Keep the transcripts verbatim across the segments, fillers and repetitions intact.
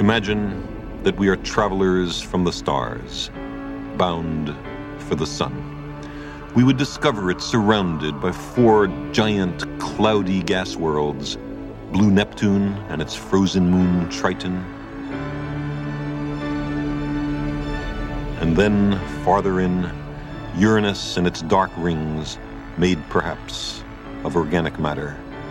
Imagine that we are travelers from the stars, bound for the sun. We would discover it surrounded by four giant, cloudy gas worlds, blue Neptune and its frozen moon Triton. And then, farther in, Uranus and its dark rings, made perhaps of organic matter.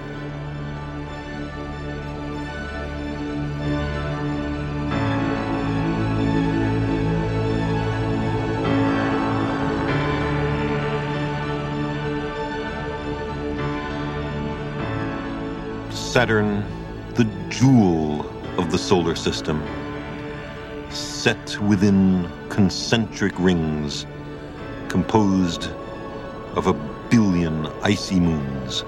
Saturn, the jewel of the solar system, set within concentric rings, composed of a billion icy moons.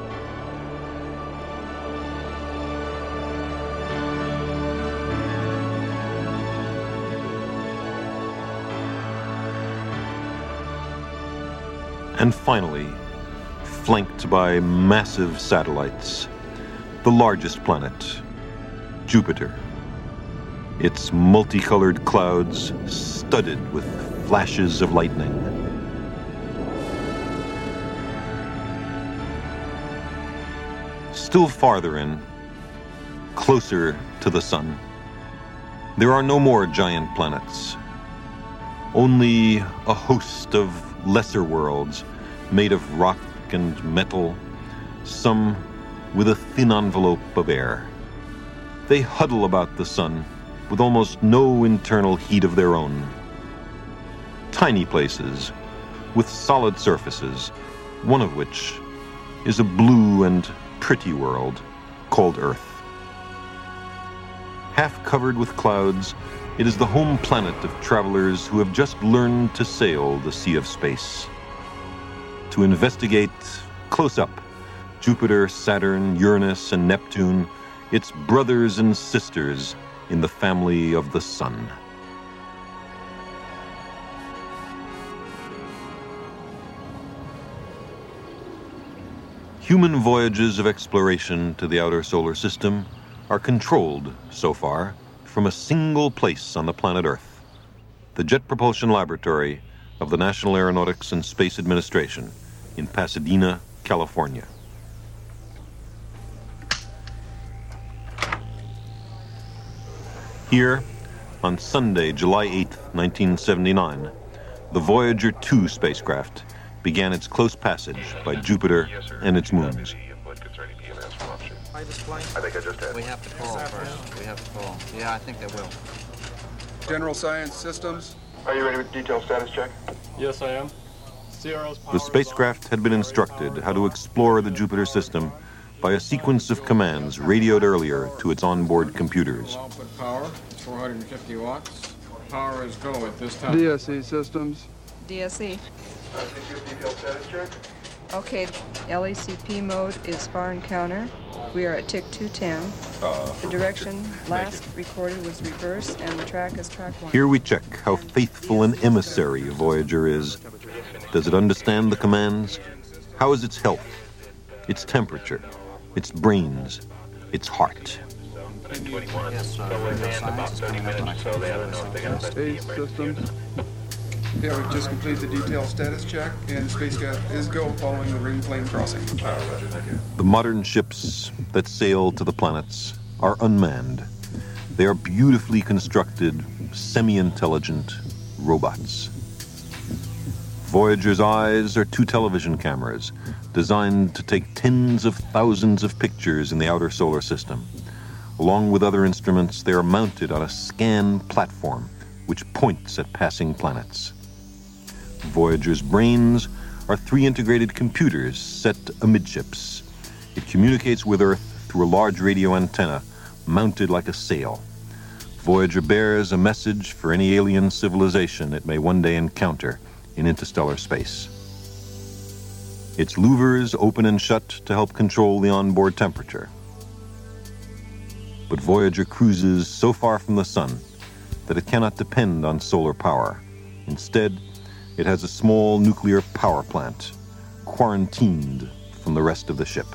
And finally, flanked by massive satellites, the largest planet, Jupiter. Its multicolored clouds studded with flashes of lightning. Still farther in, closer to the sun, there are no more giant planets. Only a host of lesser worlds made of rock and metal, some with a thin envelope of air. They huddle about the sun with almost no internal heat of their own. Tiny places with solid surfaces, one of which is a blue and pretty world called Earth. Half covered with clouds, it is the home planet of travelers who have just learned to sail the sea of space. To investigate close up Jupiter, Saturn, Uranus, and Neptune, its brothers and sisters in the family of the sun. Human voyages of exploration to the outer solar system are controlled, so far, from a single place on the planet Earth, the Jet Propulsion Laboratory of the National Aeronautics and Space Administration in Pasadena, California. Here, on Sunday, July eighth, nineteen seventy-nine, the Voyager two spacecraft began its close passage by Jupiter and its moons. I think I just had. We have to call first. We have to call. Yeah, I think they will. General Science Systems. Are you ready with detailed status check? Yes, I am. C R O's power The spacecraft had been instructed how to explore the Jupiter system by a sequence of commands radioed earlier to its onboard computers. Output power, four hundred fifty watts. Power is go at this time. D S E Systems. D S E. Uh, can you give detailed status check? Okay, L A C P mode is far encounter. We are at tick two ten. Uh, the direction last recorded was reverse, and the track is track one. Here we check how faithful an emissary Voyager is. Does it understand the commands? How is its health, its temperature, its brains, its heart? Yes, sir. About thirty minutes, so they haven't known if they're gonna Space Systems. Yeah, we've just completed the detailed status check, and the spacecraft is go following the ring plane crossing. The modern ships that sail to the planets are unmanned. They are beautifully constructed, semi-intelligent robots. Voyager's eyes are two television cameras designed to take tens of thousands of pictures in the outer solar system. Along with other instruments, they are mounted on a scan platform which points at passing planets. Voyager's brains are three integrated computers set amidships. It communicates with Earth through a large radio antenna mounted like a sail. Voyager bears a message for any alien civilization it may one day encounter in interstellar space. Its louvers open and shut to help control the onboard temperature. But Voyager cruises so far from the sun that it cannot depend on solar power. Instead, it has a small nuclear power plant, quarantined from the rest of the ship.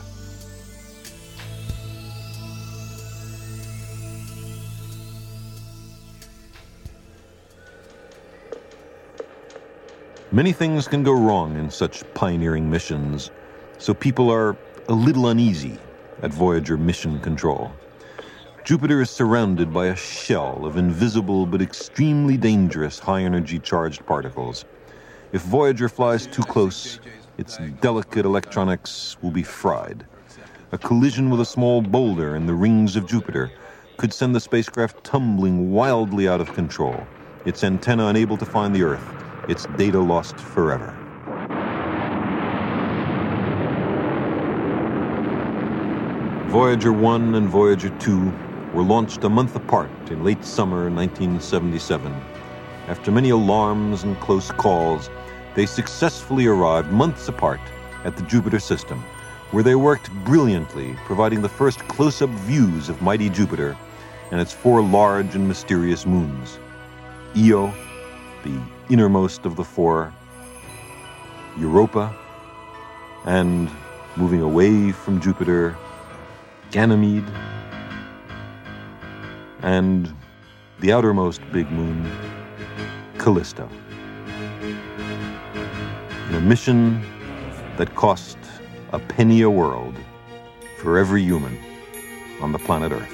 Many things can go wrong in such pioneering missions, so people are a little uneasy at Voyager mission control. Jupiter is surrounded by a shell of invisible but extremely dangerous high-energy charged particles. If Voyager flies too close, its delicate electronics will be fried. A collision with a small boulder in the rings of Jupiter could send the spacecraft tumbling wildly out of control, its antenna unable to find the Earth, its data lost forever. Voyager one and Voyager two were launched a month apart in late summer nineteen seventy-seven. After many alarms and close calls, they successfully arrived months apart at the Jupiter system, where they worked brilliantly, providing the first close-up views of mighty Jupiter and its four large and mysterious moons. Io, the innermost of the four, Europa, and, moving away from Jupiter, Ganymede, and the outermost big moon, Callisto. In a mission that cost a penny a world for every human on the planet Earth.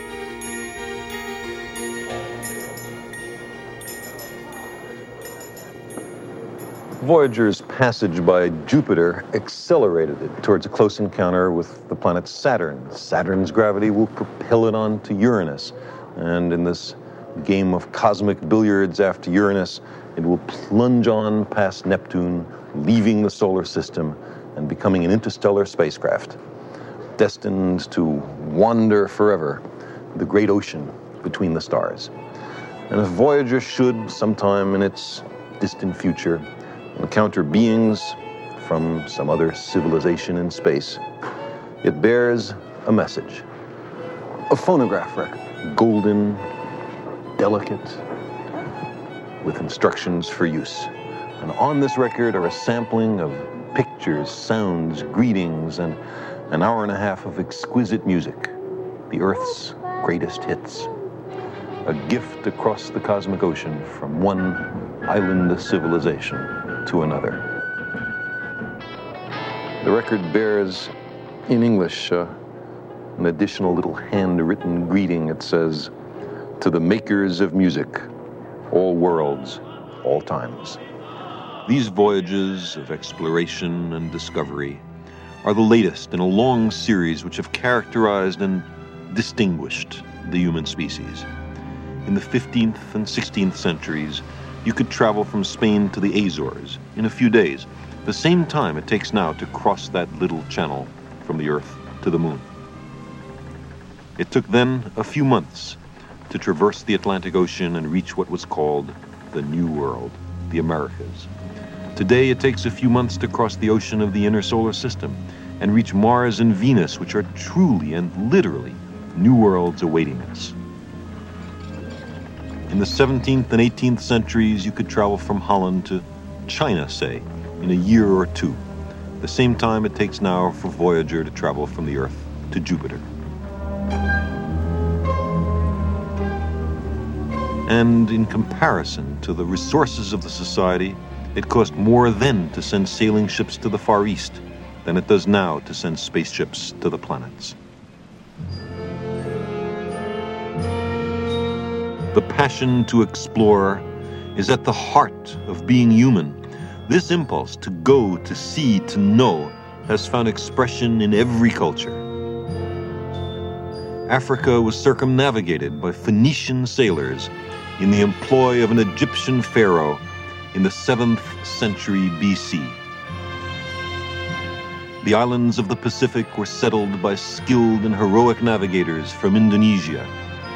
Voyager's passage by Jupiter accelerated it towards a close encounter with the planet Saturn. Saturn's gravity will propel it on to Uranus, and in this game of cosmic billiards after Uranus, it will plunge on past Neptune, leaving the solar system and becoming an interstellar spacecraft, destined to wander forever the great ocean between the stars. And if Voyager should, sometime in its distant future, encounter beings from some other civilization in space, it bears a message, a phonograph record, golden, delicate, with instructions for use. And on this record are a sampling of pictures, sounds, greetings, and an hour and a half of exquisite music, the Earth's greatest hits. A gift across the cosmic ocean from one island civilization to another. The record bears, in English, uh, an additional little handwritten greeting. It says, "To the makers of music, all worlds, all times." These voyages of exploration and discovery are the latest in a long series which have characterized and distinguished the human species. In the fifteenth and sixteenth centuries, you could travel from Spain to the Azores in a few days, the same time it takes now to cross that little channel from the Earth to the Moon. It took then a few months to traverse the Atlantic Ocean and reach what was called the New World, the Americas. Today it takes a few months to cross the ocean of the inner solar system and reach Mars and Venus, which are truly and literally new worlds awaiting us. In the seventeenth and eighteenth centuries, you could travel from Holland to China, say, in a year or two, the same time it takes now for Voyager to travel from the Earth to Jupiter. And in comparison to the resources of the society, it cost more then to send sailing ships to the Far East than it does now to send spaceships to the planets. The passion to explore is at the heart of being human. This impulse to go, to see, to know has found expression in every culture. Africa was circumnavigated by Phoenician sailors in the employ of an Egyptian pharaoh in the seventh century B C. The islands of the Pacific were settled by skilled and heroic navigators from Indonesia.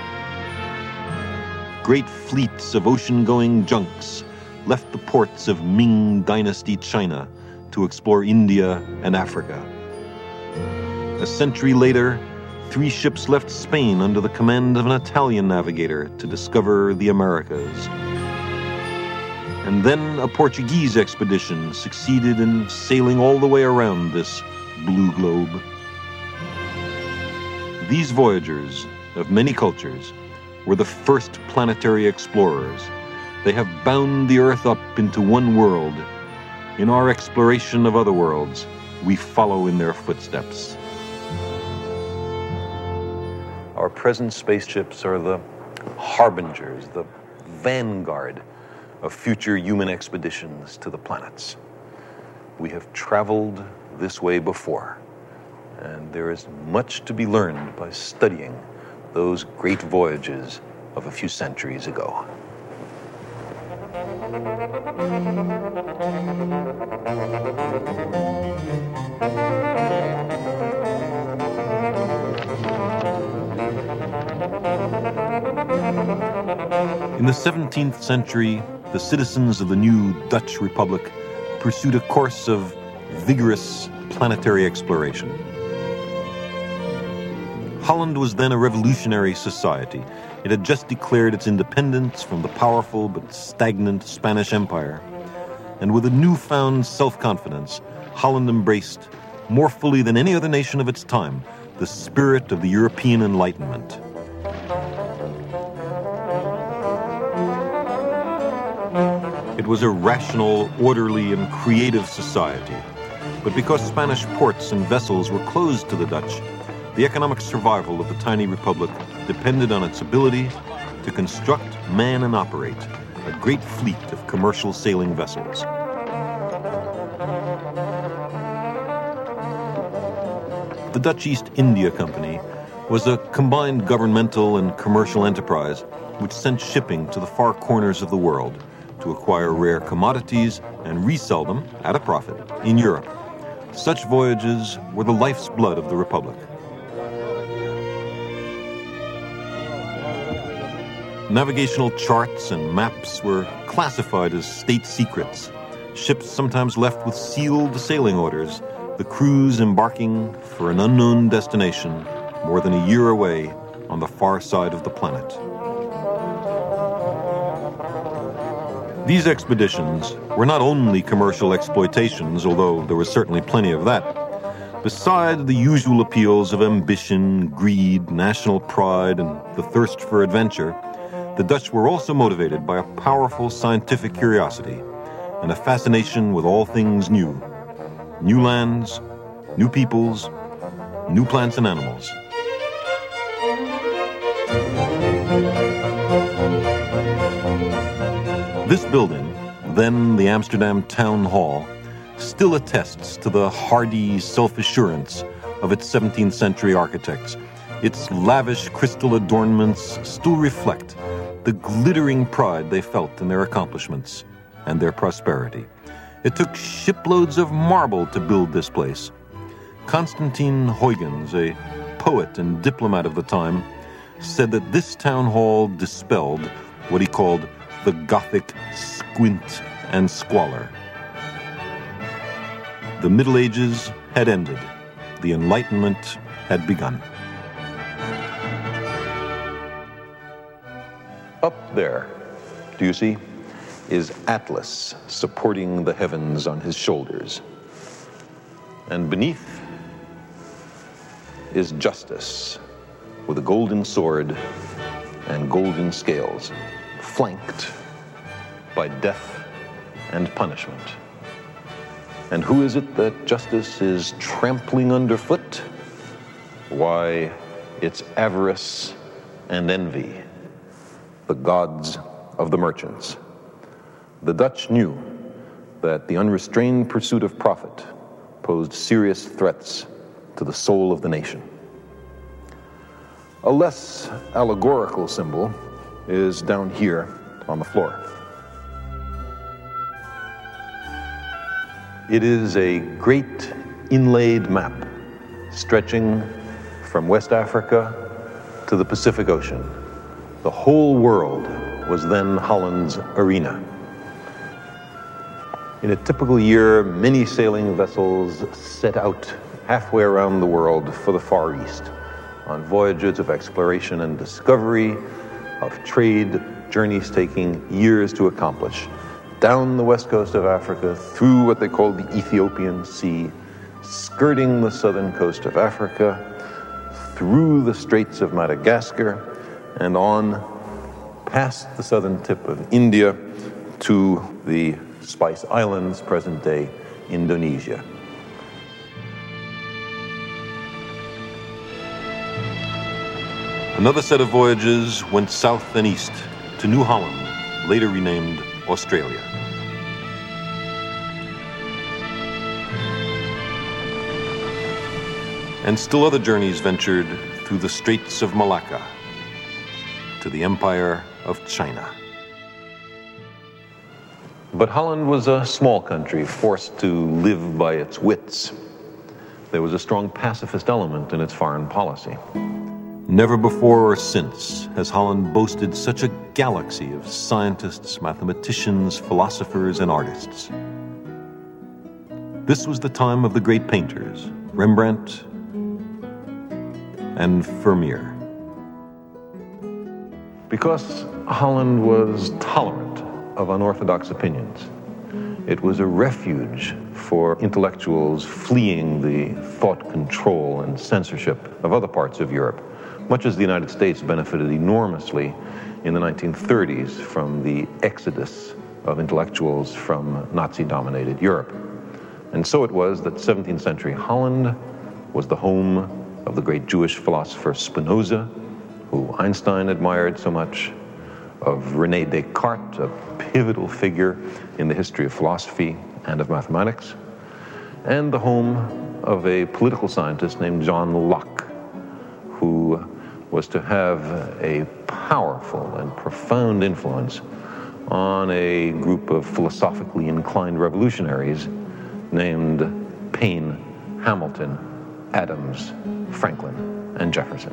Great fleets of ocean-going junks left the ports of Ming Dynasty China to explore India and Africa. A century later, three ships left Spain under the command of an Italian navigator to discover the Americas. And then a Portuguese expedition succeeded in sailing all the way around this blue globe. These voyagers of many cultures were the first planetary explorers. They have bound the Earth up into one world In our exploration of other worlds, we follow in their footsteps. Our present spaceships are the harbingers, the vanguard of future human expeditions to the planets. We have traveled this way before, and there is much to be learned by studying those great voyages of a few centuries ago. In the seventeenth century, the citizens of the new Dutch Republic pursued a course of vigorous planetary exploration. Holland was then a revolutionary society. It had just declared its independence from the powerful but stagnant Spanish Empire. And with a newfound self-confidence, Holland embraced, more fully than any other nation of its time, the spirit of the European Enlightenment. It was a rational, orderly, and creative society. But because Spanish ports and vessels were closed to the Dutch, the economic survival of the tiny republic depended on its ability to construct, man, and operate a great fleet of commercial sailing vessels. The Dutch East India Company was a combined governmental and commercial enterprise which sent shipping to the far corners of the world to acquire rare commodities and resell them at a profit in Europe. Such voyages were the life's blood of the Republic. Navigational charts and maps were classified as state secrets. Ships sometimes left with sealed sailing orders, the crews embarking for an unknown destination more than a year away on the far side of the planet. These expeditions were not only commercial exploitations, although there was certainly plenty of that. Beside the usual appeals of ambition, greed, national pride, and the thirst for adventure, the Dutch were also motivated by a powerful scientific curiosity and a fascination with all things new. New lands, new peoples, new plants and animals. This building, then the Amsterdam Town Hall, still attests to the hardy self-assurance of its seventeenth century architects. Its lavish crystal adornments still reflect the glittering pride they felt in their accomplishments and their prosperity. It took shiploads of marble to build this place. Constantine Huygens, a poet and diplomat of the time, said that this town hall dispelled what he called the Gothic squint and squalor. The Middle Ages had ended. The Enlightenment had begun. Up there, do you see, is Atlas supporting the heavens on his shoulders. And beneath is Justice with a golden sword and golden scales, flanked by death and punishment. And who is it that Justice is trampling underfoot? Why, it's avarice and envy, the gods of the merchants. The Dutch knew that the unrestrained pursuit of profit posed serious threats to the soul of the nation. A less allegorical symbol is down here on the floor. It is a great inlaid map stretching from West Africa to the Pacific Ocean. The whole world was then Holland's arena. In a typical year, many sailing vessels set out halfway around the world for the Far East on voyages of exploration and discovery, of trade, journeys taking years to accomplish, down the west coast of Africa, through what they called the Ethiopian Sea, skirting the southern coast of Africa, through the Straits of Madagascar, and on past the southern tip of India to the Spice Islands, present-day Indonesia. Another set of voyages went south and east to New Holland, later renamed Australia. And still other journeys ventured through the Straits of Malacca to the Empire of China. But Holland was a small country, forced to live by its wits. There was a strong pacifist element in its foreign policy. Never before or since has Holland boasted such a galaxy of scientists, mathematicians, philosophers, and artists. This was the time of the great painters, Rembrandt and Vermeer. Because Holland was tolerant of unorthodox opinions, it was a refuge for intellectuals fleeing the thought control and censorship of other parts of Europe, much as the United States benefited enormously in the nineteen thirties from the exodus of intellectuals from Nazi-dominated Europe. And so it was that seventeenth century Holland was the home of the great Jewish philosopher Spinoza, who Einstein admired so much, of René Descartes, a pivotal figure in the history of philosophy and of mathematics, and the home of a political scientist named John Locke, who was to have a powerful and profound influence on a group of philosophically inclined revolutionaries named Paine, Hamilton, Adams, Franklin, and Jefferson.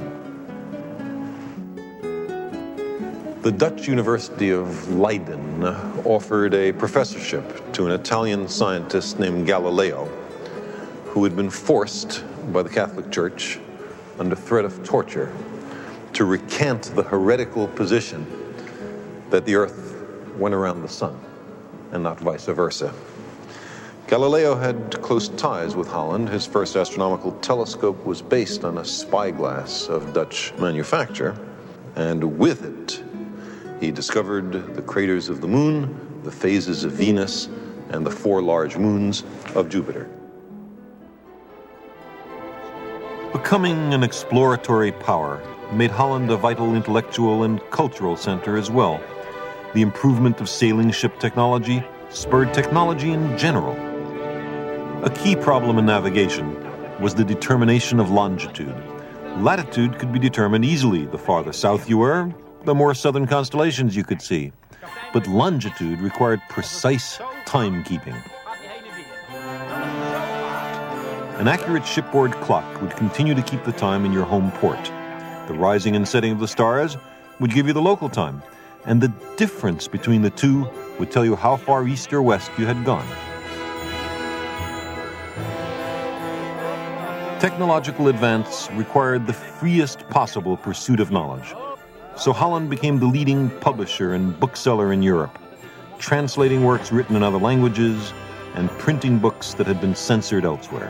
The Dutch University of Leiden offered a professorship to an Italian scientist named Galileo, who had been forced by the Catholic Church under threat of torture to recant the heretical position that the Earth went around the sun and not vice versa. Galileo had close ties with Holland. His first astronomical telescope was based on a spyglass of Dutch manufacture, and with it, he discovered the craters of the moon, the phases of Venus, and the four large moons of Jupiter. Becoming an exploratory power made Holland a vital intellectual and cultural center as well. The improvement of sailing ship technology spurred technology in general. A key problem in navigation was the determination of longitude. Latitude could be determined easily. The farther south you were, the more southern constellations you could see. But longitude required precise timekeeping. An accurate shipboard clock would continue to keep the time in your home port. The rising and setting of the stars would give you the local time, and the difference between the two would tell you how far east or west you had gone. Technological advance required the freest possible pursuit of knowledge. So Holland became the leading publisher and bookseller in Europe, translating works written in other languages and printing books that had been censored elsewhere.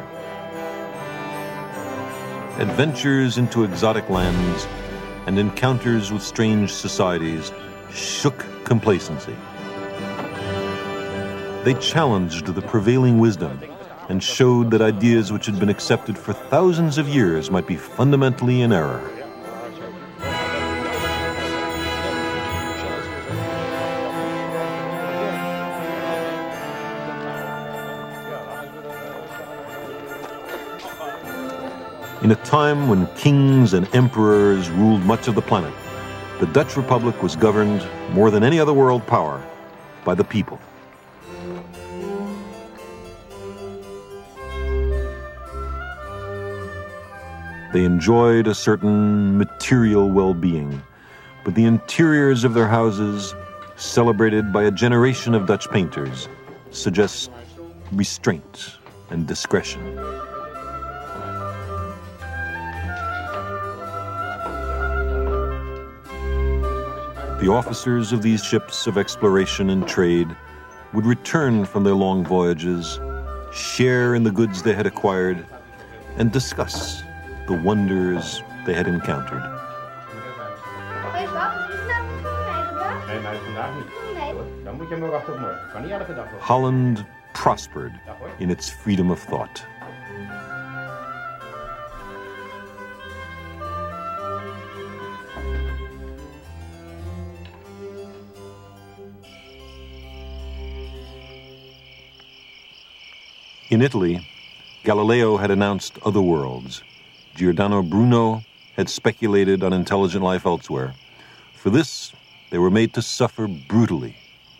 Adventures into exotic lands and encounters with strange societies shook complacency. They challenged the prevailing wisdom and showed that ideas which had been accepted for thousands of years might be fundamentally in error. In a time when kings and emperors ruled much of the planet, the Dutch Republic was governed, more than any other world power, by the people. They enjoyed a certain material well-being, but the interiors of their houses, celebrated by a generation of Dutch painters, suggest restraint and discretion. The officers of these ships of exploration and trade would return from their long voyages, share in the goods they had acquired, and discuss the wonders they had encountered. Holland prospered in its freedom of thought. In Italy, Galileo had announced other worlds. Giordano Bruno had speculated on intelligent life elsewhere. For this, they were made to suffer brutally.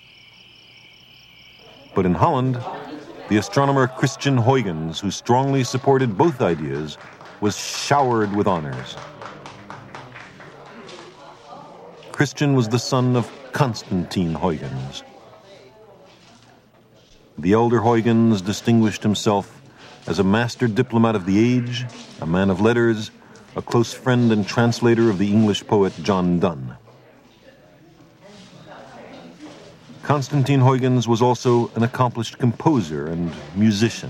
But in Holland, the astronomer Christian Huygens, who strongly supported both ideas, was showered with honors. Christian was the son of Constantine Huygens. The elder Huygens distinguished himself as a master diplomat of the age, a man of letters, a close friend and translator of the English poet John Donne. Constantine Huygens was also an accomplished composer and musician.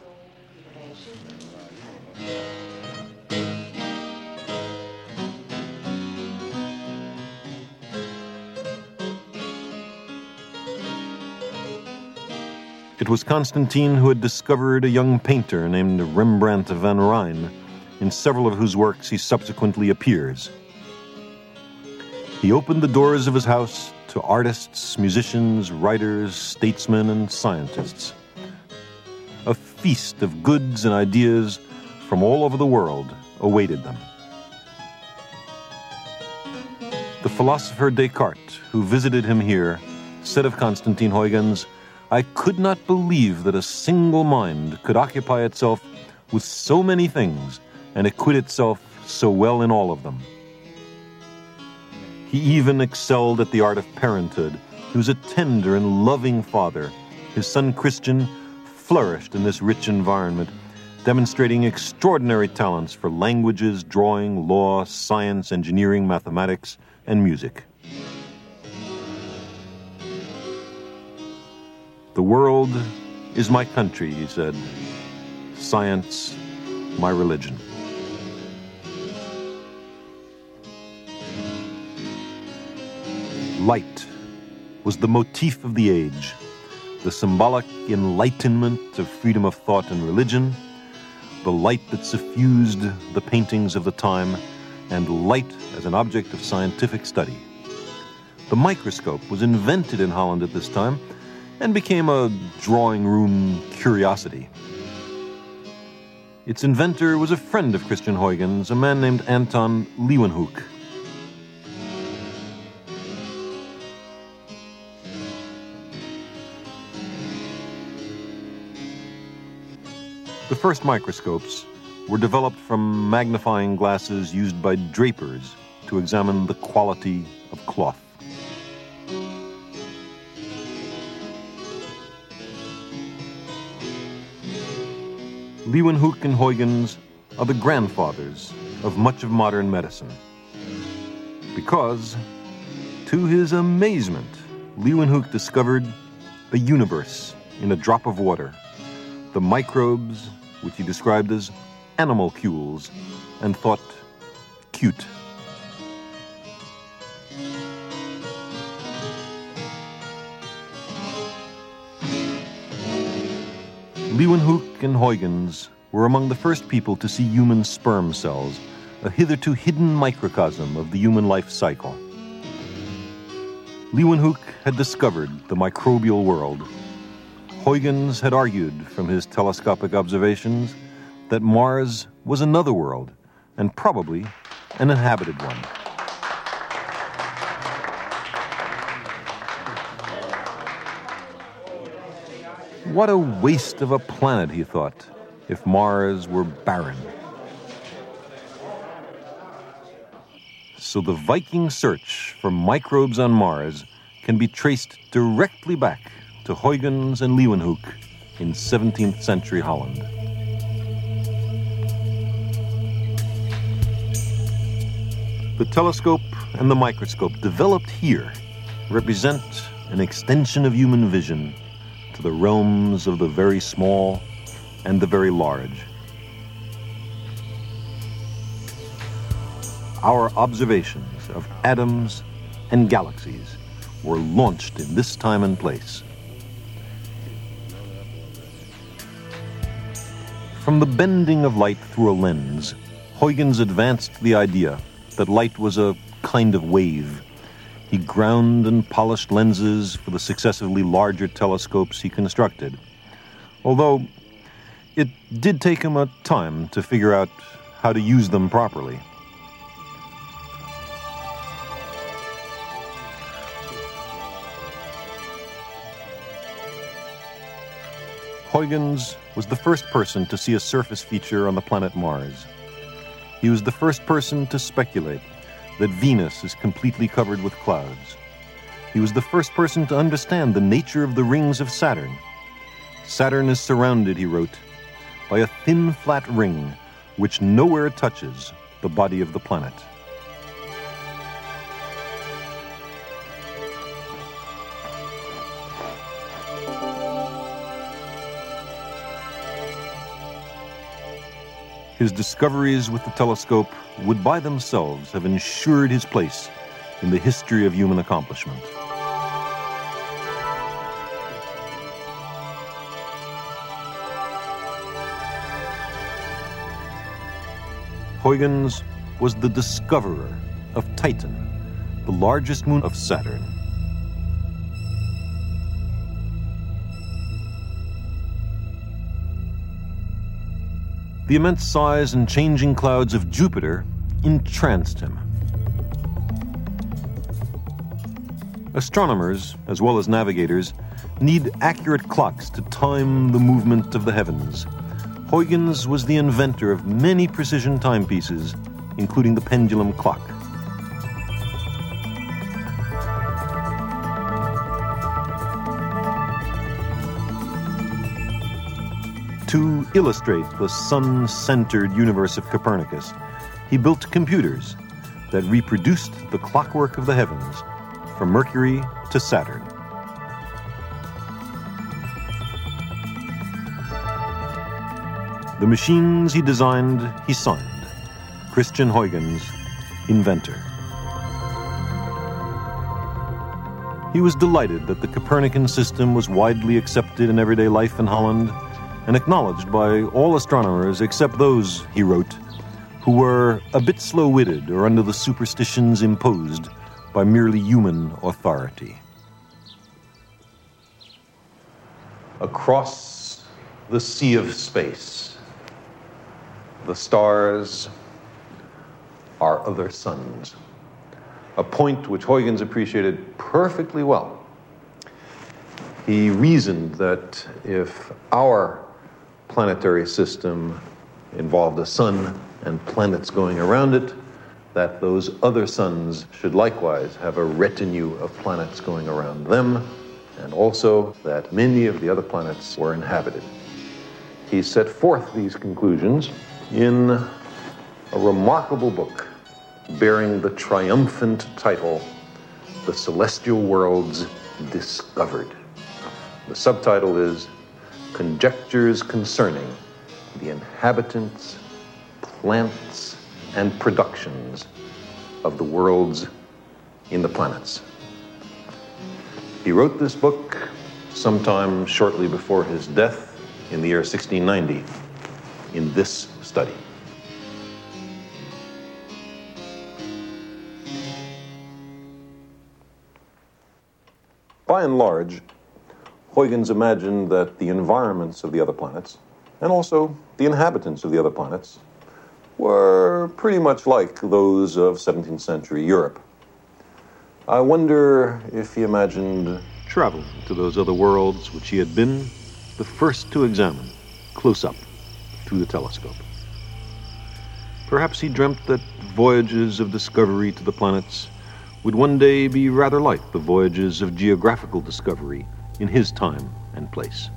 It was Constantine who had discovered a young painter named Rembrandt van Rijn, in several of whose works he subsequently appears. He opened the doors of his house to artists, musicians, writers, statesmen, and scientists. A feast of goods and ideas from all over the world awaited them. The philosopher Descartes, who visited him here, said of Constantine Huygens, "I could not believe that a single mind could occupy itself with so many things and acquit itself so well in all of them." He even excelled at the art of parenthood. He was a tender and loving father. His son Christian flourished in this rich environment, demonstrating extraordinary talents for languages, drawing, law, science, engineering, mathematics, and music. "The world is my country," he said. "Science, my religion." Light was the motif of the age, the symbolic enlightenment of freedom of thought and religion, the light that suffused the paintings of the time, and light as an object of scientific study. The microscope was invented in Holland at this time and became a drawing room curiosity. Its inventor was a friend of Christian Huygens, a man named Anton Leeuwenhoek. The first microscopes were developed from magnifying glasses used by drapers to examine the quality of cloth. Leeuwenhoek and Huygens are the grandfathers of much of modern medicine. Because, to his amazement, Leeuwenhoek discovered a universe in a drop of water, the microbes, which he described as animalcules, and thought cute. Leeuwenhoek and Huygens were among the first people to see human sperm cells, a hitherto hidden microcosm of the human life cycle. Leeuwenhoek had discovered the microbial world. Huygens had argued from his telescopic observations that Mars was another world, and probably an inhabited one. What a waste of a planet, he thought, if Mars were barren. So the Viking search for microbes on Mars can be traced directly back to Huygens and Leeuwenhoek in seventeenth century Holland. The telescope and the microscope developed here represent an extension of human vision to the realms of the very small and the very large. Our observations of atoms and galaxies were launched in this time and place. From the bending of light through a lens, Huygens advanced the idea that light was a kind of wave. He ground and polished lenses for the successively larger telescopes he constructed, although it did take him a time to figure out how to use them properly. Huygens was the first person to see a surface feature on the planet Mars. He was the first person to speculate that Venus is completely covered with clouds. He was the first person to understand the nature of the rings of Saturn. Saturn is surrounded, he wrote, by a thin, flat ring which nowhere touches the body of the planet. His discoveries with the telescope would by themselves have ensured his place in the history of human accomplishment. Huygens was the discoverer of Titan, the largest moon of Saturn. The immense size and changing clouds of Jupiter entranced him. Astronomers, as well as navigators, need accurate clocks to time the movement of the heavens. Huygens was the inventor of many precision timepieces, including the pendulum clock. To illustrate the sun-centered universe of Copernicus, he built computers that reproduced the clockwork of the heavens from Mercury to Saturn. The machines he designed, he signed. Christian Huygens, inventor. He was delighted that the Copernican system was widely accepted in everyday life in Holland and acknowledged by all astronomers except those, he wrote, who were a bit slow-witted or under the superstitions imposed by merely human authority. Across the sea of space, the stars are other suns, a point which Huygens appreciated perfectly well. He reasoned that if our planetary system involved a sun and planets going around it, that those other suns should likewise have a retinue of planets going around them, and also that many of the other planets were inhabited. He set forth these conclusions in a remarkable book bearing the triumphant title, The Celestial Worlds Discovered. The subtitle is Conjectures Concerning the Inhabitants, Plants, and Productions of the Worlds in the Planets. He wrote this book sometime shortly before his death in the year sixteen ninety in this study. By and large, Huygens imagined that the environments of the other planets, and also the inhabitants of the other planets, were pretty much like those of seventeenth century Europe. I wonder if he imagined traveling to those other worlds which he had been the first to examine close up through the telescope. Perhaps he dreamt that voyages of discovery to the planets would one day be rather like the voyages of geographical discovery in his time and place.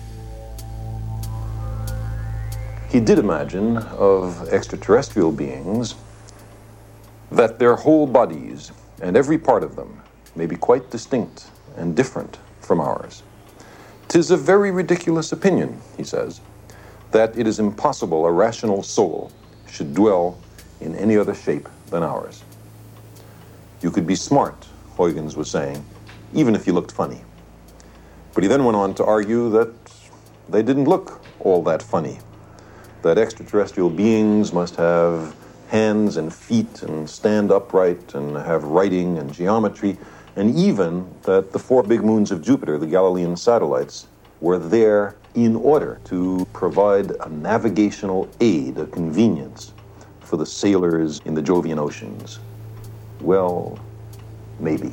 He did imagine of extraterrestrial beings that their whole bodies and every part of them may be quite distinct and different from ours. 'Tis a very ridiculous opinion, he says, that it is impossible a rational soul should dwell in any other shape than ours. You could be smart, Huygens was saying, even if you looked funny. But he then went on to argue that they didn't look all that funny, that extraterrestrial beings must have hands and feet and stand upright and have writing and geometry, and even that the four big moons of Jupiter, the Galilean satellites, were there in order to provide a navigational aid, a convenience for the sailors in the Jovian oceans. Well, maybe.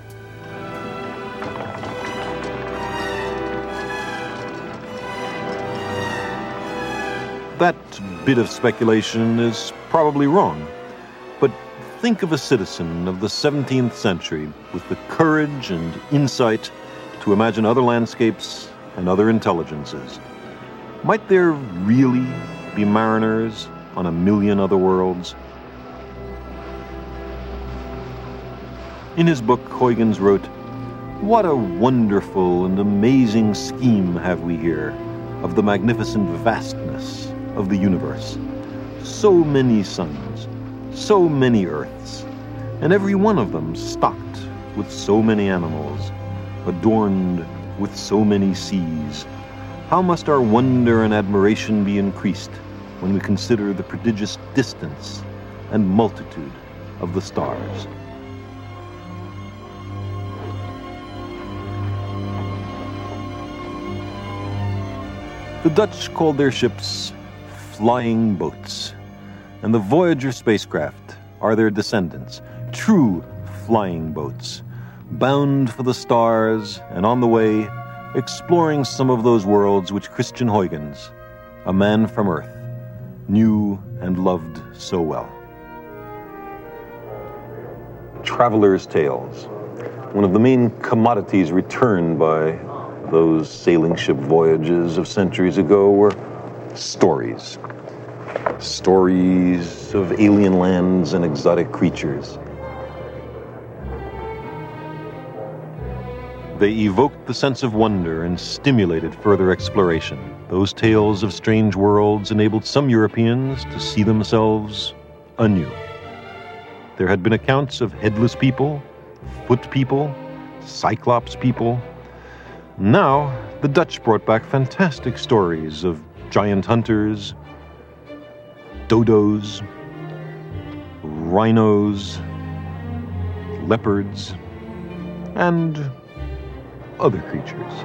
That bit of speculation is probably wrong, but think of a citizen of the seventeenth century with the courage and insight to imagine other landscapes and other intelligences. Might there really be mariners on a million other worlds? In his book, Huygens wrote, "What a wonderful and amazing scheme have we here of the magnificent vastness of the universe. So many suns, so many earths, and every one of them stocked with so many animals, adorned with so many seas. How must our wonder and admiration be increased when we consider the prodigious distance and multitude of the stars." The Dutch called their ships flying boats, and the Voyager spacecraft are their descendants, true flying boats, bound for the stars and on the way, exploring some of those worlds which Christian Huygens, a man from Earth, knew and loved so well. Travelers' tales. One of the main commodities returned by those sailing ship voyages of centuries ago were stories. Stories of alien lands and exotic creatures. They evoked the sense of wonder and stimulated further exploration. Those tales of strange worlds enabled some Europeans to see themselves anew. There had been accounts of headless people, foot people, cyclops people. Now, the Dutch brought back fantastic stories of giant hunters, dodos, rhinos, leopards, and other creatures.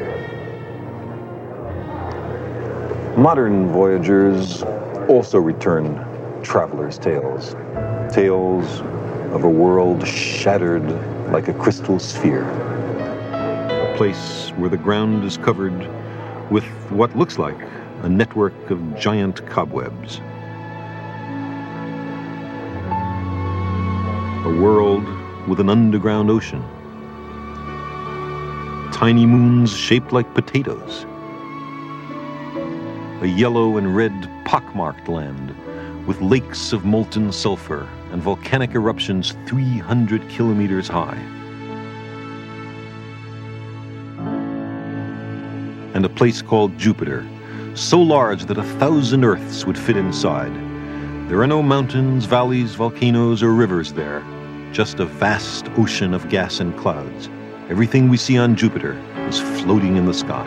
Modern voyagers also return travelers' tales. Tales of a world shattered like a crystal sphere. A place where the ground is covered with what looks like a network of giant cobwebs. A world with an underground ocean. Tiny moons shaped like potatoes. A yellow and red pockmarked land with lakes of molten sulfur and volcanic eruptions three hundred kilometers high. And a place called Jupiter, so large that a thousand Earths would fit inside. There are no mountains, valleys, volcanoes, or rivers there, just a vast ocean of gas and clouds. Everything we see on Jupiter is floating in the sky.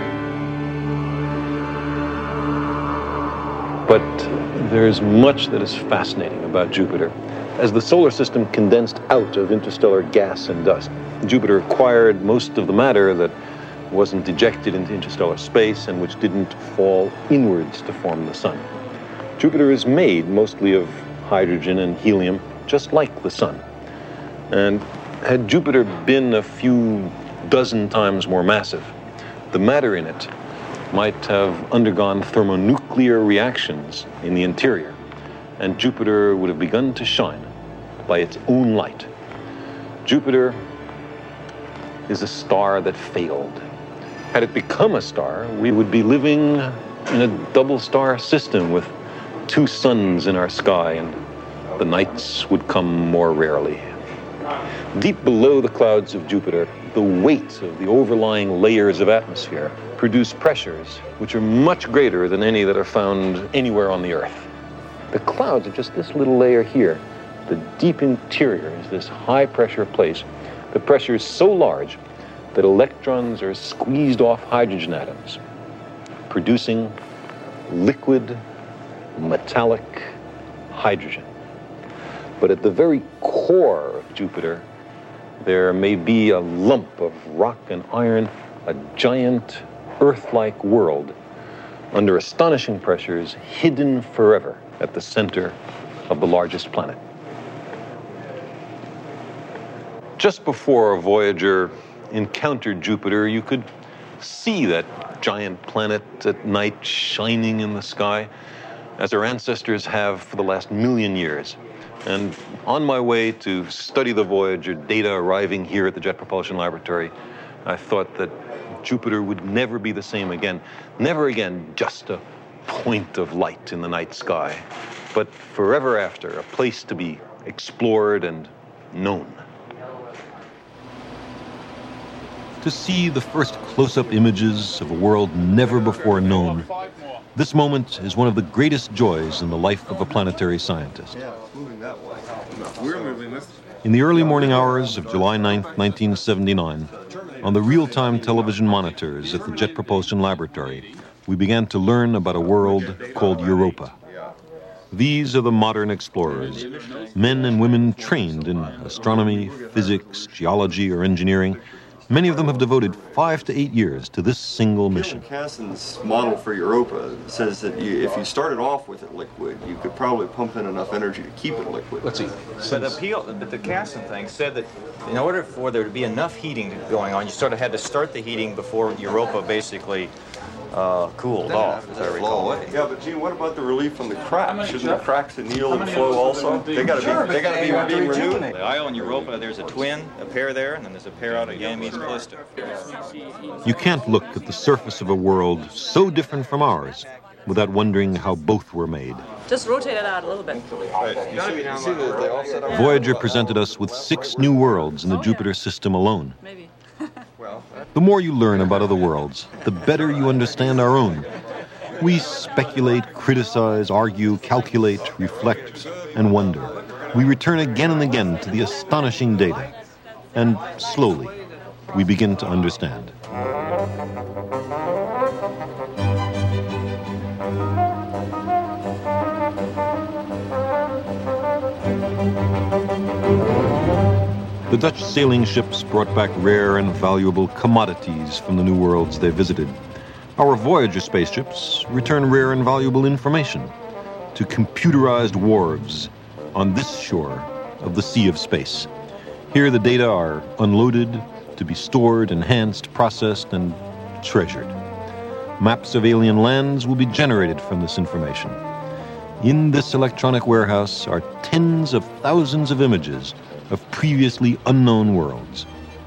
But there's much that is fascinating about Jupiter. As the solar system condensed out of interstellar gas and dust, Jupiter acquired most of the matter that wasn't ejected into interstellar space and which didn't fall inwards to form the sun. Jupiter is made mostly of hydrogen and helium, just like the sun. And had Jupiter been a few dozen times more massive, the matter in it might have undergone thermonuclear reactions in the interior, and Jupiter would have begun to shine by its own light. Jupiter is a star that failed. Had it become a star, we would be living in a double star system with two suns in our sky, and the nights would come more rarely. Deep below the clouds of Jupiter, the weight of the overlying layers of atmosphere produce pressures which are much greater than any that are found anywhere on the Earth. The clouds are just this little layer here. The deep interior is this high-pressure place. The pressure is so large that electrons are squeezed off hydrogen atoms, producing liquid, metallic hydrogen. But at the very core of Jupiter, there may be a lump of rock and iron, a giant Earth-like world under astonishing pressures, hidden forever at the center of the largest planet. Just before Voyager encountered Jupiter, you could see that giant planet at night shining in the sky, as our ancestors have for the last million years. And on my way to study the Voyager data arriving here at the Jet Propulsion Laboratory, I thought that Jupiter would never be the same again. Never again just a point of light in the night sky, but forever after, a place to be explored and known. To see the first close-up images of a world never before known, this moment is one of the greatest joys in the life of a planetary scientist. Yeah, it's moving that way. We're moving this. In the early morning hours of July ninth, nineteen seventy-nine, on the real-time television monitors at the Jet Propulsion Laboratory, we began to learn about a world called Europa. These are the modern explorers, men and women trained in astronomy, physics, geology, or engineering. Many of them have devoted five to eight years to this single mission. Cassin's model for Europa says that you, if you started off with it liquid, you could probably pump in enough energy to keep it liquid. Let's see. But the, appeal, but the Cassin thing said that in order for there to be enough heating going on, you sort of had to start the heating before Europa basically uh, cooled off, as I recall. Yeah, but Gene, what about the relief from the cracks? Shouldn't the cracks anneal and flow also? They got to sure, be. They got to be being renewed. The Io and Europa, there's a twin, a pair there, and then there's a pair out at Ganymede Callisto. You can't look at the surface of a world so different from ours without wondering how both were made. Just rotate it out a little bit. Right. You see, you see the, they all set up. Voyager presented us with six new worlds in the Jupiter system alone. Maybe. The more you learn about other worlds, the better you understand our own. We speculate, criticize, argue, calculate, reflect, and wonder. We return again and again to the astonishing data. And slowly, we begin to understand. The Dutch sailing ships brought back rare and valuable commodities from the new worlds they visited. Our Voyager spaceships return rare and valuable information to computerized wharves on this shore of the Sea of Space. Here the data are unloaded to be stored, enhanced, processed, and treasured. Maps of alien lands will be generated from this information. In this electronic warehouse are tens of thousands of images of previously unknown worlds.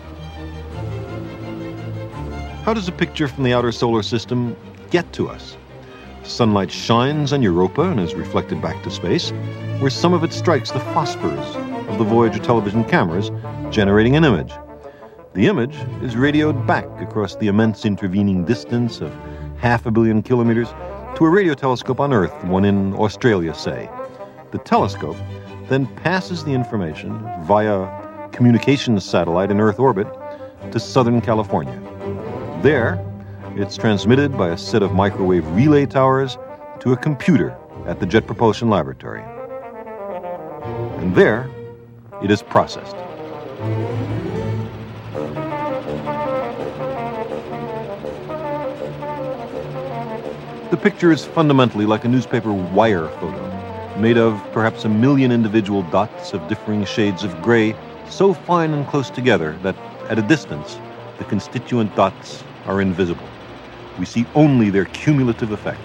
How does a picture from the outer solar system get to us? Sunlight shines on Europa and is reflected back to space, where some of it strikes the phosphors of the Voyager television cameras, generating an image. The image is radioed back across the immense intervening distance of half a billion kilometers to a radio telescope on Earth, one in Australia, say. The telescope then passes the information via communications satellite in Earth orbit to Southern California. There, it's transmitted by a set of microwave relay towers to a computer at the Jet Propulsion Laboratory. And there, it is processed. The picture is fundamentally like a newspaper wire photo, made of perhaps a million individual dots of differing shades of gray, so fine and close together that, at a distance, the constituent dots are invisible. We see only their cumulative effect.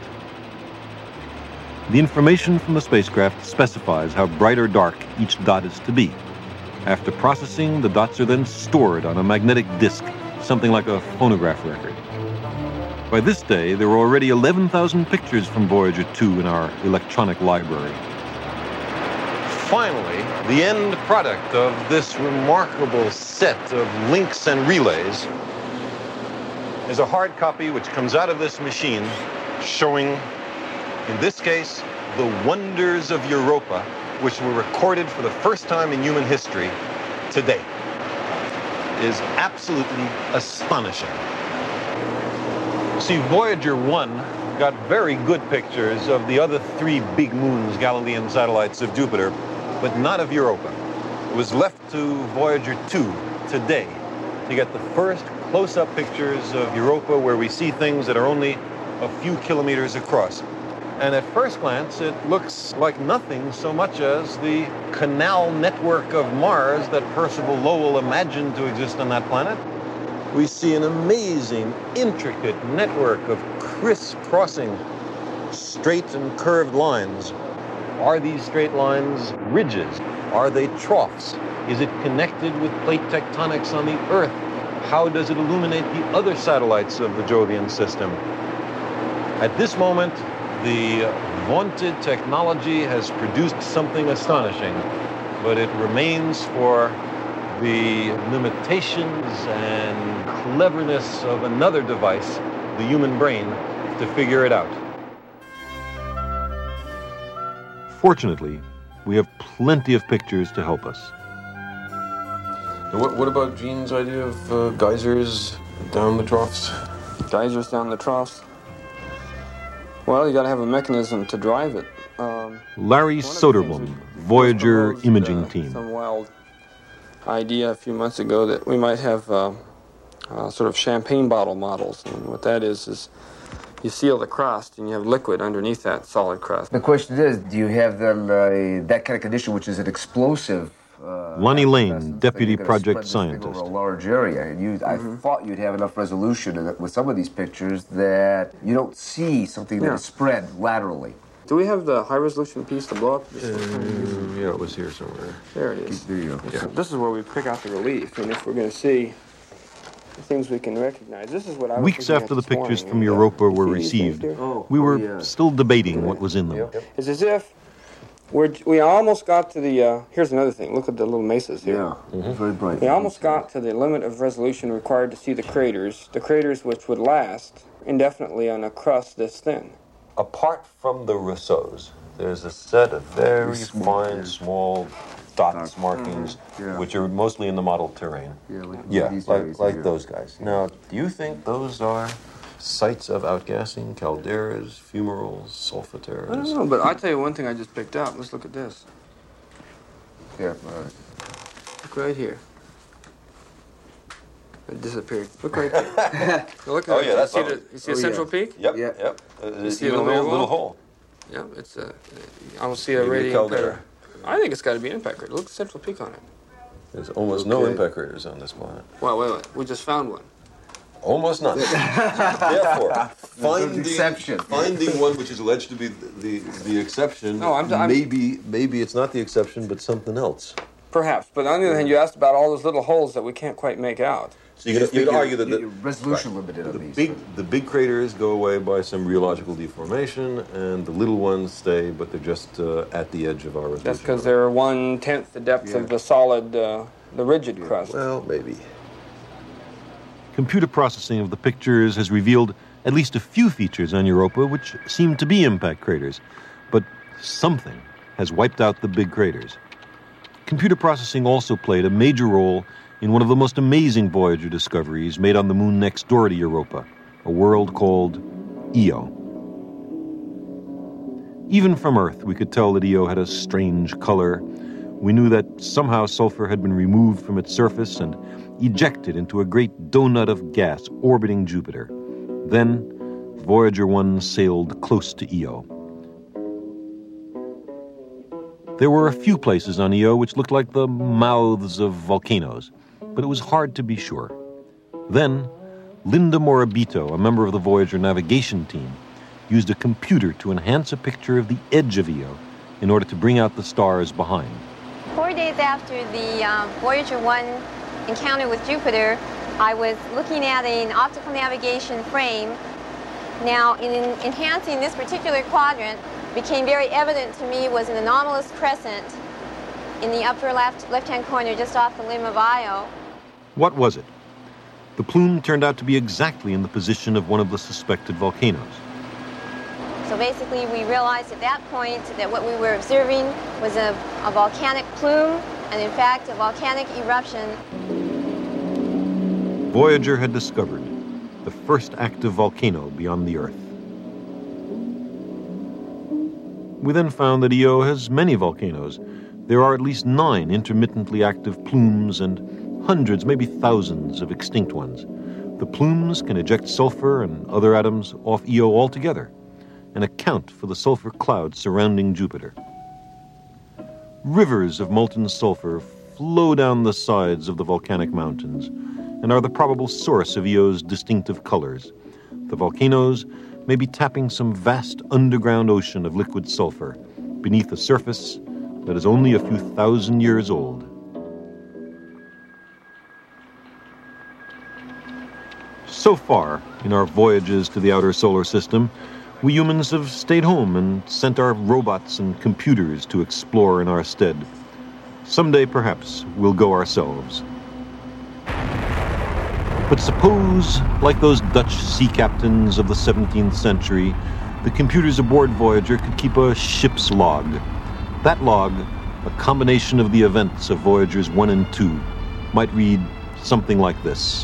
The information from the spacecraft specifies how bright or dark each dot is to be. After processing, the dots are then stored on a magnetic disk, something like a phonograph record. By this day, there were already eleven thousand pictures from Voyager two in our electronic library. Finally, the end product of this remarkable set of links and relays is a hard copy which comes out of this machine showing, in this case, the wonders of Europa, which were recorded for the first time in human history today. is absolutely astonishing. See, Voyager one got very good pictures of the other three big moons, Galilean satellites of Jupiter, but not of Europa. It was left to Voyager two today to get the first close-up pictures of Europa where we see things that are only a few kilometers across. And at first glance, it looks like nothing so much as the canal network of Mars that Percival Lowell imagined to exist on that planet. We see an amazing, intricate network of crisscrossing, straight and curved lines. Are these straight lines ridges? Are they troughs? Is it connected with plate tectonics on the Earth? How does it illuminate the other satellites of the Jovian system? At this moment, the vaunted technology has produced something astonishing, but it remains for the limitations and cleverness of another device, the human brain, to figure it out. Fortunately, we have plenty of pictures to help us. What, what about Gene's idea of uh, geysers down the troughs? Geysers down the troughs? Well, you got to have a mechanism to drive it. Um, Larry Soderblom, Voyager proposed, imaging uh, team. Some wild idea a few months ago that we might have uh, uh, sort of champagne bottle models. And what that is is you seal the crust and you have liquid underneath that solid crust. The question is, do you have the, uh, that kind of condition, which is an explosive? Uh, Lonnie Lane, deputy project scientist. Over a large area, and you, mm-hmm. I thought you'd have enough resolution with some of these pictures that you don't see something yeah. that is spread laterally. Do we have the high-resolution piece to blow up? Uh, yeah, it was here somewhere. There it is. There you go. Yeah. This is where we pick out the relief, and if we're going to see the things we can recognize, this is what I was Weeks after the pictures from Europa uh, were received, oh, we were oh, yeah. still debating what was in them. Yep. It's as if we're, we almost got to the, uh, here's another thing, look at the little mesas here. Yeah, mm-hmm. Very bright. We almost got to the limit of resolution required to see the craters, the craters which would last indefinitely on a crust this thin. Apart from the Rousseaus, there's a set of very small, fine, yeah. small dots, Dark. markings, Mm-hmm. yeah. which are mostly in the model terrain. Yeah, like, yeah, these like, areas like here. those guys. Now, do you think those are sites of outgassing, calderas, fumaroles, solfataras? I don't know, but I'll tell you one thing I just picked up. Let's look at this. Yeah, all right. Look right here. It disappeared. Look right there. Look at Oh, it. yeah, that's you see, the, lovely. you see Oh, a central yeah. peak? Yep, Yeah. yep. Uh, You see even the a little, wall? little hole. Yeah, it's a. I don't see a Maybe a radiant caldera. crater. I think it's got to be an impact crater. Look at the central peak on it. There's almost no Okay. impact craters on this planet. Well, wait, wait. We just found one. Almost none. Therefore, finding, exception. finding one which is alleged to be the, the, the exception, No, I'm- I'm- maybe maybe it's not the exception, but something else. Perhaps. But on the other hand, you asked about all those little holes that we can't quite make out. So you could, you could argue that the, Your resolution right. limited on the these. big the big craters go away by some rheological deformation, and the little ones stay, but they're just uh, at the edge of our resolution. That's because they're one tenth the depth Yeah. of the solid, uh, the rigid crust. Well, maybe. Computer processing of the pictures has revealed at least a few features on Europa which seem to be impact craters, but something has wiped out the big craters. Computer processing also played a major role in one of the most amazing Voyager discoveries made on the moon next door to Europa, a world called Io. Even from Earth, we could tell that Io had a strange color. We knew that somehow sulfur had been removed from its surface and ejected into a great donut of gas orbiting Jupiter. Then, Voyager one sailed close to Io. There were a few places on Io which looked like the mouths of volcanoes, but it was hard to be sure. Then, Linda Morabito, a member of the Voyager navigation team, used a computer to enhance a picture of the edge of Io in order to bring out the stars behind. Four days after the uh, Voyager one encounter with Jupiter, I was looking at an optical navigation frame. Now, in, in enhancing this particular quadrant, became very evident to me was an anomalous crescent in the upper left left-hand corner just off the limb of Io. What was it? The plume turned out to be exactly in the position of one of the suspected volcanoes. So basically, we realized at that point that what we were observing was a, a volcanic plume, and in fact, a volcanic eruption. Voyager had discovered the first active volcano beyond the Earth. We then found that Io has many volcanoes. There are at least nine intermittently active plumes and hundreds, maybe thousands, of extinct ones. The plumes can eject sulfur and other atoms off Io altogether and account for the sulfur clouds surrounding Jupiter. Rivers of molten sulfur flow down the sides of the volcanic mountains and are the probable source of Io's distinctive colors. The volcanoes may be tapping some vast underground ocean of liquid sulfur beneath a surface that is only a few thousand years old. So far, in our voyages to the outer solar system, we humans have stayed home and sent our robots and computers to explore in our stead. Someday, perhaps, we'll go ourselves. But suppose, like those Dutch sea captains of the seventeenth century, the computers aboard Voyager could keep a ship's log. That log, a combination of the events of Voyagers one and two, might read something like this.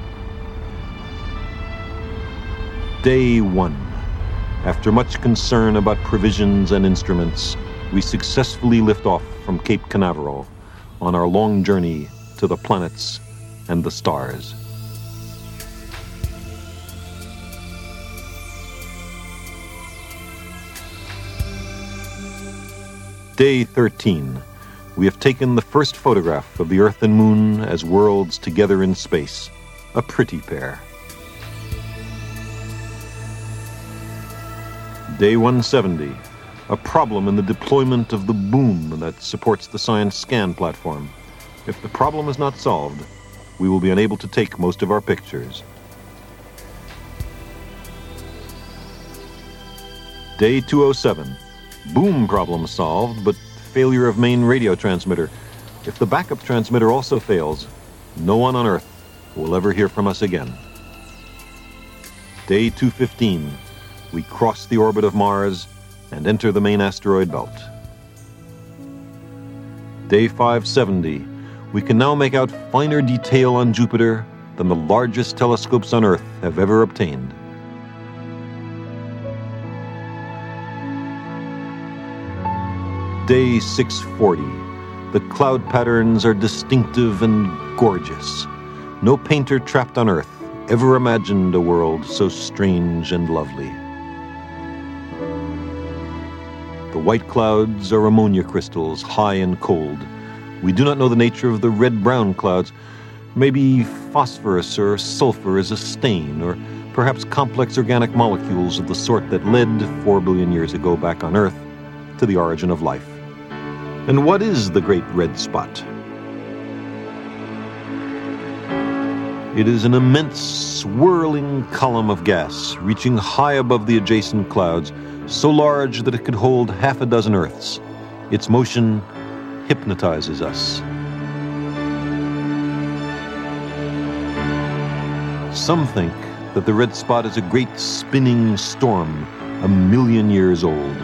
Day one. After much concern about provisions and instruments, we successfully lift off from Cape Canaveral on our long journey to the planets and the stars. Day thirteen. We have taken the first photograph of the Earth and Moon as worlds together in space. A pretty pair. Day one seventy. A problem in the deployment of the boom that supports the Science Scan platform. If the problem is not solved, we will be unable to take most of our pictures. Day two oh seven. Boom problem solved, but failure of main radio transmitter. If the backup transmitter also fails, no one on Earth will ever hear from us again. Day two fifteen. We cross the orbit of Mars and enter the main asteroid belt. Day five seventy. We can now make out finer detail on Jupiter than the largest telescopes on Earth have ever obtained. Day six forty. The cloud patterns are distinctive and gorgeous. No painter trapped on Earth ever imagined a world so strange and lovely. The white clouds are ammonia crystals, high and cold. We do not know the nature of the red-brown clouds. Maybe phosphorus or sulfur is a stain, or perhaps complex organic molecules of the sort that led, four billion years ago back on Earth, to the origin of life. And what is the Great Red Spot? It is an immense, swirling column of gas reaching high above the adjacent clouds, so large that it could hold half a dozen Earths. Its motion hypnotizes us. Some think that the red spot is a great spinning storm, a million years old.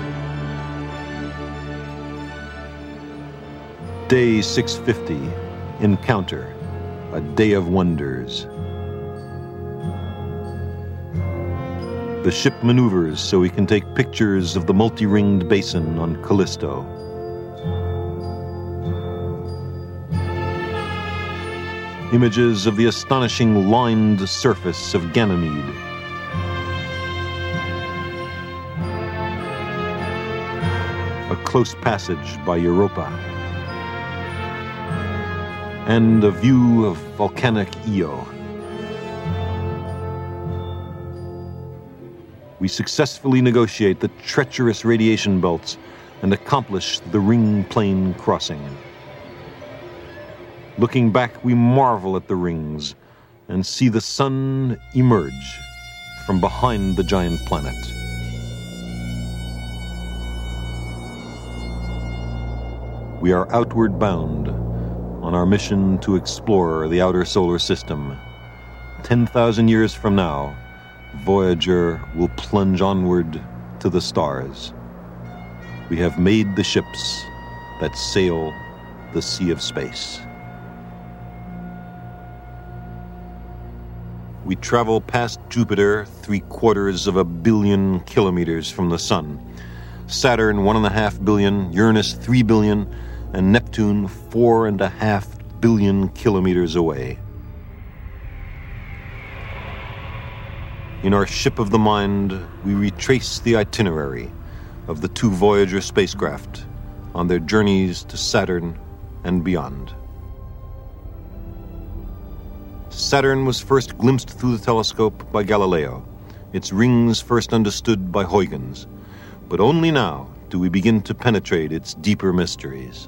Day six fifty, Encounter, a day of wonders. The ship maneuvers so we can take pictures of the multi-ringed basin on Callisto. Images of the astonishing lined surface of Ganymede. A close passage by Europa. And a view of volcanic Io. We successfully negotiate the treacherous radiation belts and accomplish the ring plane crossing. Looking back, we marvel at the rings and see the sun emerge from behind the giant planet. We are outward bound on our mission to explore the outer solar system. Ten thousand years from now, Voyager will plunge onward to the stars. We have made the ships that sail the sea of space. We travel past Jupiter, three quarters of a billion kilometers from the Sun. Saturn, one and a half billion, Uranus, three billion, and Neptune, four and a half billion kilometers away. In our ship of the mind, we retrace the itinerary of the two Voyager spacecraft on their journeys to Saturn and beyond. Saturn was first glimpsed through the telescope by Galileo, its rings first understood by Huygens, but only now do we begin to penetrate its deeper mysteries.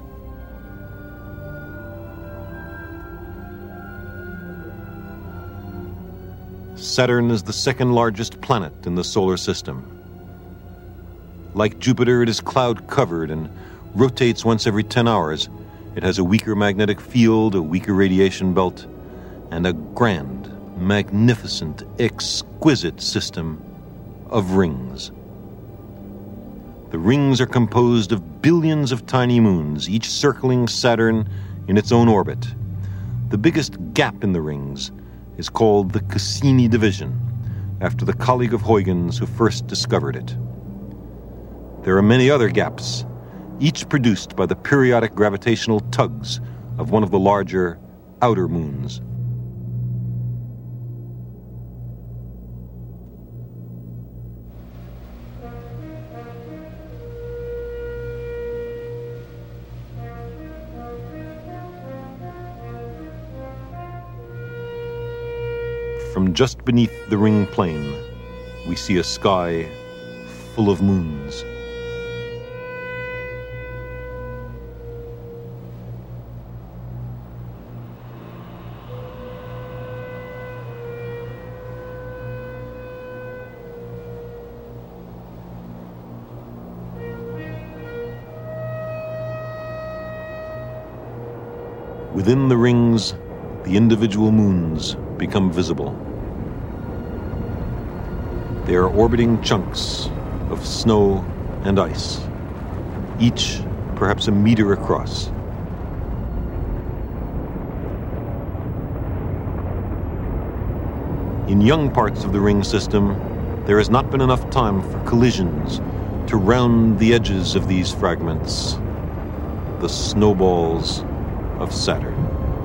Saturn is the second largest planet in the solar system. Like Jupiter, it is cloud-covered and rotates once every ten hours. It has a weaker magnetic field, a weaker radiation belt, and a grand, magnificent, exquisite system of rings. The rings are composed of billions of tiny moons, each circling Saturn in its own orbit. The biggest gap in the rings is called the Cassini division, after the colleague of Huygens who first discovered it. There are many other gaps, each produced by the periodic gravitational tugs of one of the larger outer moons. From just beneath the ring plane, we see a sky full of moons. Within the rings, the individual moons become visible. They are orbiting chunks of snow and ice, each perhaps a meter across. In young parts of the ring system, there has not been enough time for collisions to round the edges of these fragments, the snowballs of Saturn.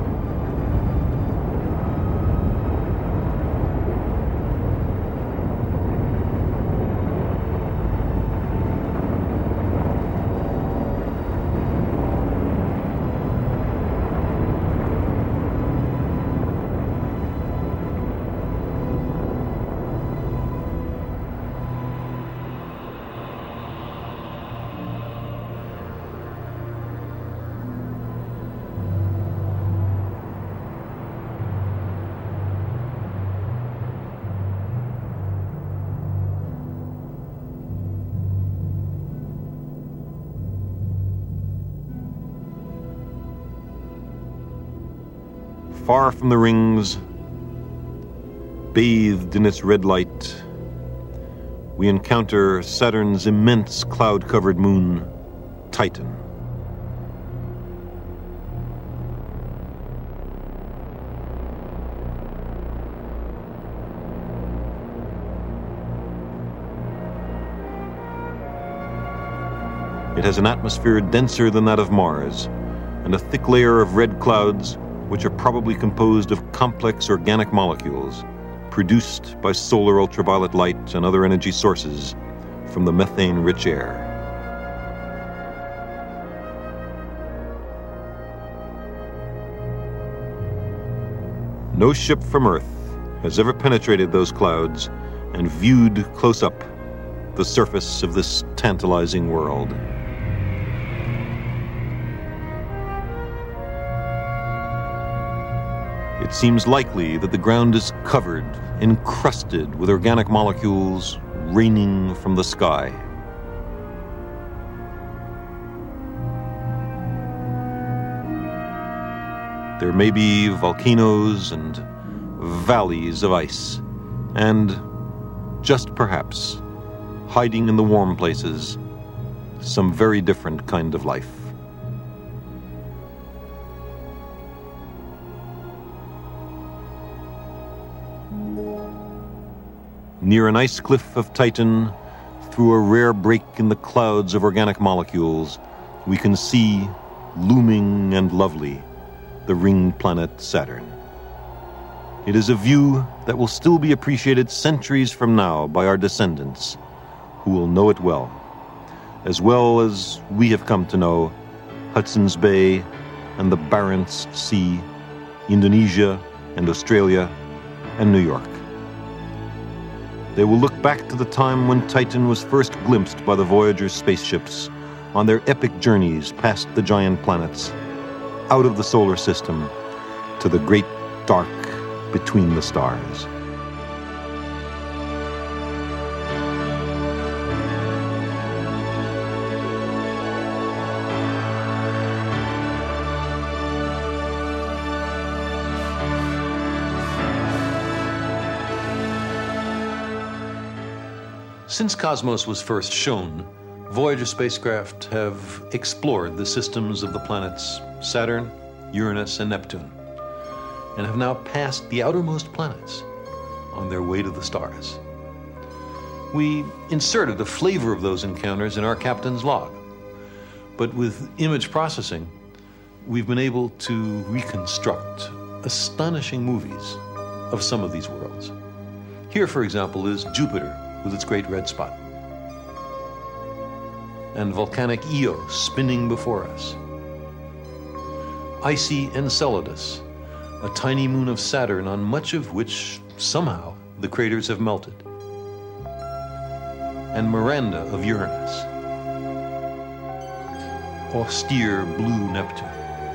Far from the rings, bathed in its red light, we encounter Saturn's immense cloud-covered moon, Titan. It has an atmosphere denser than that of Mars, and a thick layer of red clouds which are probably composed of complex organic molecules produced by solar ultraviolet light and other energy sources from the methane-rich air. No ship from Earth has ever penetrated those clouds and viewed close up the surface of this tantalizing world. It seems likely that the ground is covered, encrusted with organic molecules raining from the sky. There may be volcanoes and valleys of ice, and, just perhaps, hiding in the warm places, some very different kind of life. Near an ice cliff of Titan, through a rare break in the clouds of organic molecules, we can see, looming and lovely, the ringed planet Saturn. It is a view that will still be appreciated centuries from now by our descendants, who will know it well, as well as we have come to know Hudson's Bay and the Barents Sea, Indonesia and Australia and New York. They will look back to the time when Titan was first glimpsed by the Voyager spaceships on their epic journeys past the giant planets, out of the solar system, to the great dark between the stars. Since Cosmos was first shown, Voyager spacecraft have explored the systems of the planets Saturn, Uranus, and Neptune, and have now passed the outermost planets on their way to the stars. We inserted a flavor of those encounters in our captain's log, but with image processing, we've been able to reconstruct astonishing movies of some of these worlds. Here, for example, is Jupiter with its great red spot, and volcanic Io spinning before us. Icy Enceladus, a tiny moon of Saturn on much of which, somehow, the craters have melted. And Miranda of Uranus. Austere blue Neptune.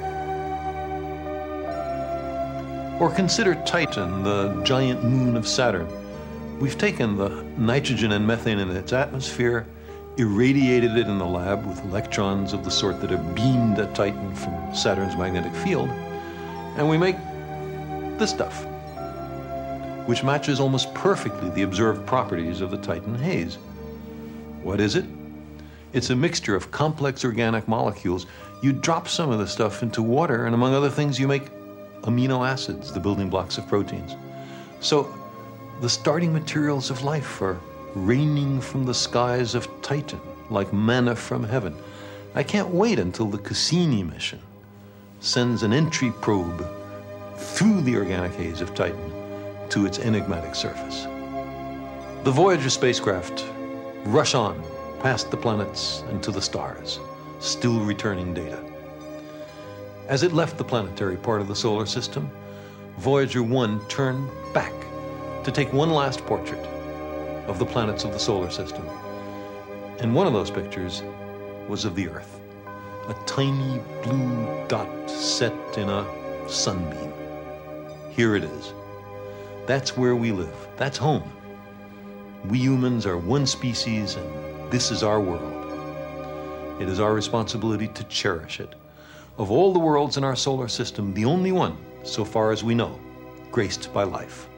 Or consider Titan, the giant moon of Saturn. We've taken the nitrogen and methane in its atmosphere, irradiated it in the lab with electrons of the sort that are beamed at Titan from Saturn's magnetic field, and we make this stuff, which matches almost perfectly the observed properties of the Titan haze. What is it? It's a mixture of complex organic molecules. You drop some of the stuff into water, and among other things, you make amino acids, the building blocks of proteins. So the starting materials of life are raining from the skies of Titan like manna from heaven. I can't wait until the Cassini mission sends an entry probe through the organic haze of Titan to its enigmatic surface. The Voyager spacecraft rush on past the planets and to the stars, still returning data. As it left the planetary part of the solar system, Voyager one turned back to take one last portrait of the planets of the solar system. And one of those pictures was of the Earth, a tiny blue dot set in a sunbeam. Here it is. That's where we live. That's home. We humans are one species, and this is our world. It is our responsibility to cherish it. Of all the worlds in our solar system, the only one, so far as we know, graced by life.